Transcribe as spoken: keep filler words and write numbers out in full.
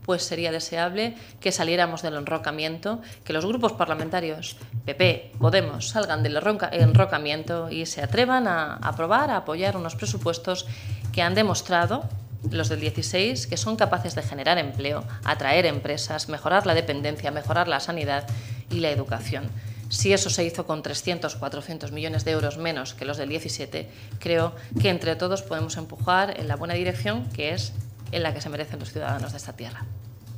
pues sería deseable que saliéramos del enrocamiento, que los grupos parlamentarios P P, Podemos, salgan del enrocamiento y se atrevan a aprobar, a apoyar unos presupuestos que han demostrado, los del dieciséis, que son capaces de generar empleo, atraer empresas, mejorar la dependencia, mejorar la sanidad y la educación. Si eso se hizo con trescientos, cuatrocientos millones de euros menos que los del diecisiete, creo que entre todos podemos empujar en la buena dirección, que es en la que se merecen los ciudadanos de esta tierra.